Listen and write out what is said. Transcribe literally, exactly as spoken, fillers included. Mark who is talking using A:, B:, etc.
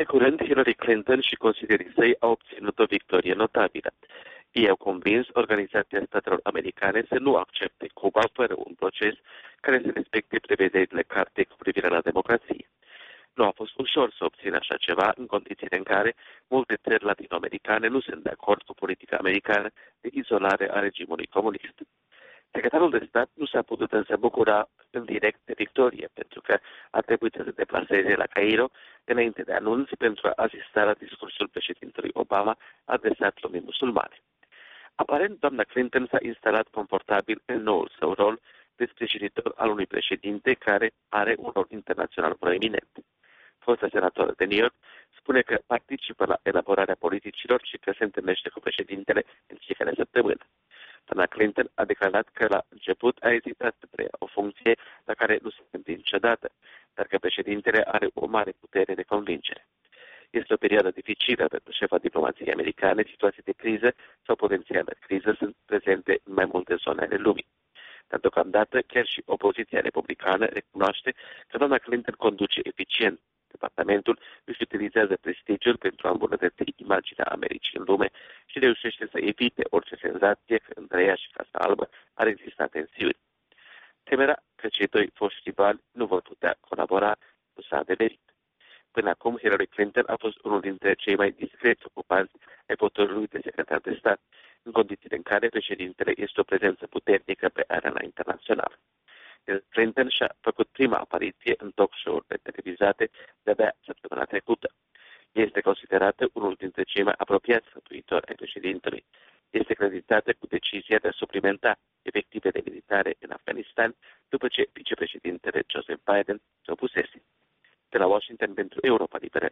A: De curând, Hillary Clinton și consilierii săi au obținut o victorie notabilă. Ei au convins Organizația Statelor Americane să nu accepte Cuba fără un proces care să respecte prevederile cartei cu privire la democrație. Nu a fost ușor să obțină așa ceva în condițiile în care multe țări latinoamericane nu sunt de acord cu politica americană de izolare a regimului comunist. Secretarul de stat nu s-a putut însă bucura în direct de victorie, pentru că a trebuit să se deplaseze la Cairo înainte de anunț pentru a asista la discursul președintelui Obama adresat lumii musulmane. Aparent, doamna Clinton s-a instalat confortabil în noul său rol de sprijinitor al unui președinte care are un rol internațional proeminent. Fosta senatoare de New York spune că participă la elaborarea politicilor și că se întâlnește cu președintele în fiecare săptămână. Doamna Clinton a declarat că la început a ezitat să preia o funcție la care nu se gândi niciodată, dar că președintele are o mare putere de convingere. Este o perioadă dificilă pentru șefa diplomației americane, situații de criză sau potențială criză sunt prezente în mai multe zone ale lumii. Dar deocamdată chiar și opoziția republicană recunoaște că doamna Clinton conduce eficient departamentul, își utilizează prestigiul pentru a îmbunătăți imaginea Americii în lume și reușește să evite orice senzație că între ea și Casa Albă ar exista tensiuni. Temerea că cei doi foști rivali nu vor putea colabora nu s-a adeverit. Până acum, Hillary Clinton a fost unul dintre cei mai discreți ocupanți ai posturilor de secretar de stat, în condițiile în care președintele este o prezență puternică pe arena internațională. Clinton și-a făcut prima apariție în talk show-urile televizate de-abia săptămâna trecută. Este considerată unul dintre cei mai apropiați sfătuitori ai președintelui. Este creditată cu decizia de a suplimenta efectivele militare în Afganistan după ce vicepreședintele Joseph Biden se opusese. De la Washington pentru Europa Liberă.